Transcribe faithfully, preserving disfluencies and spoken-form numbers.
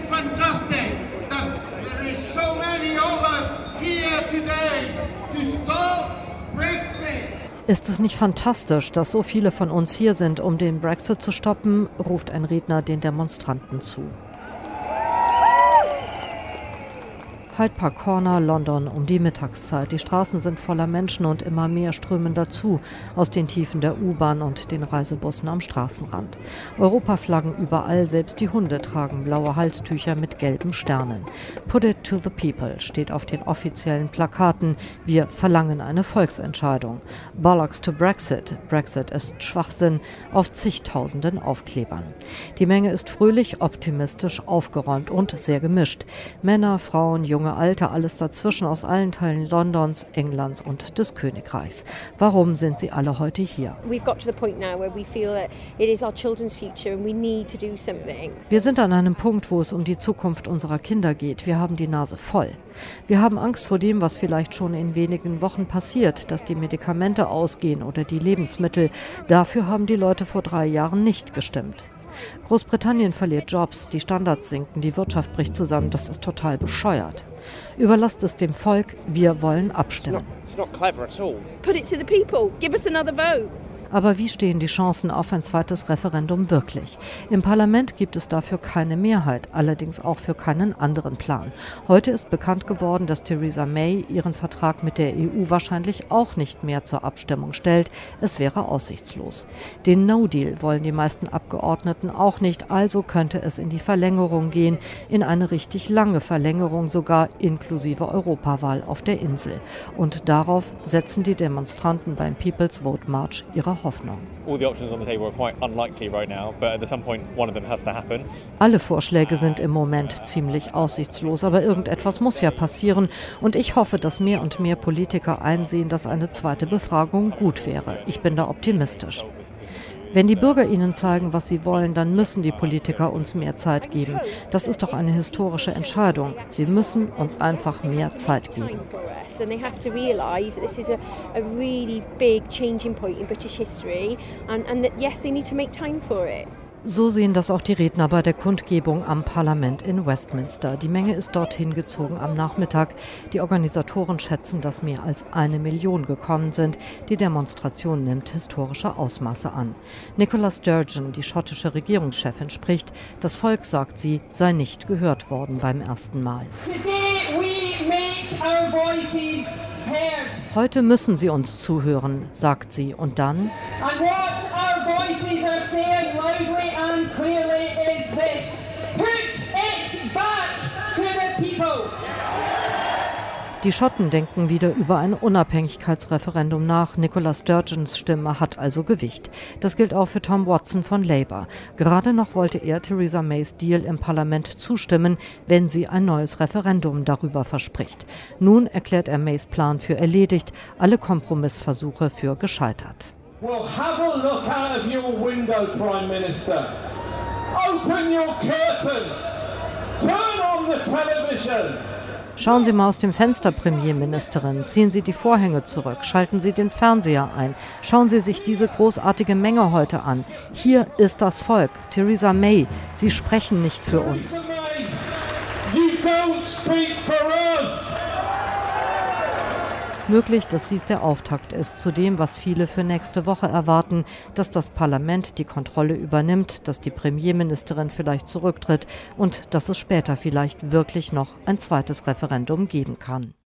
fantastic that there is so many of us here today to stop Brexit. Ist es nicht fantastisch, dass so viele von uns hier sind, um den Brexit zu stoppen, ruft ein Redner den Demonstranten zu. Hyde Park Corner, London, um die Mittagszeit. Die Straßen sind voller Menschen und immer mehr strömen dazu aus den Tiefen der U-Bahn und den Reisebussen am Straßenrand. Europaflaggen überall, selbst die Hunde tragen blaue Halstücher mit gelben Sternen. Put it to the people steht auf den offiziellen Plakaten. Wir verlangen eine Volksentscheidung. Bollocks to Brexit. Brexit ist Schwachsinn auf zigtausenden Aufklebern. Die Menge ist fröhlich, optimistisch, aufgeräumt und sehr gemischt. Männer, Frauen, junge Alter, alles dazwischen aus allen Teilen Londons, Englands und des Königreichs. Warum sind sie alle heute hier? Wir sind an einem Punkt, wo es um die Zukunft unserer Kinder geht. Wir haben die Nase voll. Wir haben Angst vor dem, was vielleicht schon in wenigen Wochen passiert, dass die Medikamente ausgehen oder die Lebensmittel. Dafür haben die Leute vor drei Jahren nicht gestimmt. Großbritannien verliert Jobs, die Standards sinken, die Wirtschaft bricht zusammen. Das ist total bescheuert. Überlasst es dem Volk, wir wollen abstimmen. It's not, it's not clever at all. Put it to the people. Give us another vote. Aber wie stehen die Chancen auf ein zweites Referendum wirklich? Im Parlament gibt es dafür keine Mehrheit, allerdings auch für keinen anderen Plan. Heute ist bekannt geworden, dass Theresa May ihren Vertrag mit der E U wahrscheinlich auch nicht mehr zur Abstimmung stellt. Es wäre aussichtslos. Den No-Deal wollen die meisten Abgeordneten auch nicht, also könnte es in die Verlängerung gehen, in eine richtig lange Verlängerung sogar inklusive Europawahl auf der Insel. Und darauf setzen die Demonstranten beim People's Vote March ihre Hoffnung. Alle Vorschläge sind im Moment ziemlich aussichtslos, aber irgendetwas muss ja passieren und ich hoffe, dass mehr und mehr Politiker einsehen, dass eine zweite Befragung gut wäre. Ich bin da optimistisch. Wenn die Bürger ihnen zeigen, was sie wollen, dann müssen die Politiker uns mehr Zeit geben. Das ist doch eine historische Entscheidung. Sie müssen uns einfach mehr Zeit geben. And they have to realise that this is a, a really big changing point in British history and, and that yes, they need to make time for it. So sehen das auch die Redner bei der Kundgebung am Parlament in Westminster. Die Menge ist dorthin gezogen am Nachmittag. Die Organisatoren schätzen, dass mehr als eine Million gekommen sind. Die Demonstration nimmt historische Ausmaße an. Nicola Sturgeon, die schottische Regierungschefin, spricht. Das Volk, sagt sie, sei nicht gehört worden beim ersten Mal. Heute müssen sie uns zuhören, sagt sie. Und dann? Die Schotten denken wieder über ein Unabhängigkeitsreferendum nach. Nicola Sturgeons Stimme hat also Gewicht. Das gilt auch für Tom Watson von Labour. Gerade noch wollte er Theresa Mays Deal im Parlament zustimmen, wenn sie ein neues Referendum darüber verspricht. Nun erklärt er Mays Plan für erledigt, alle Kompromissversuche für gescheitert. Well, have a look out of your window, Prime Minister. Open your curtains. Turn on the television. Schauen Sie mal aus dem Fenster, Premierministerin. Ziehen Sie die Vorhänge zurück. Schalten Sie den Fernseher ein. Schauen Sie sich diese großartige Menge heute an. Hier ist das Volk. Theresa May, Sie sprechen nicht für uns. You don't speak for us. Möglich, dass dies der Auftakt ist zu dem, was viele für nächste Woche erwarten, dass das Parlament die Kontrolle übernimmt, dass die Premierministerin vielleicht zurücktritt und dass es später vielleicht wirklich noch ein zweites Referendum geben kann.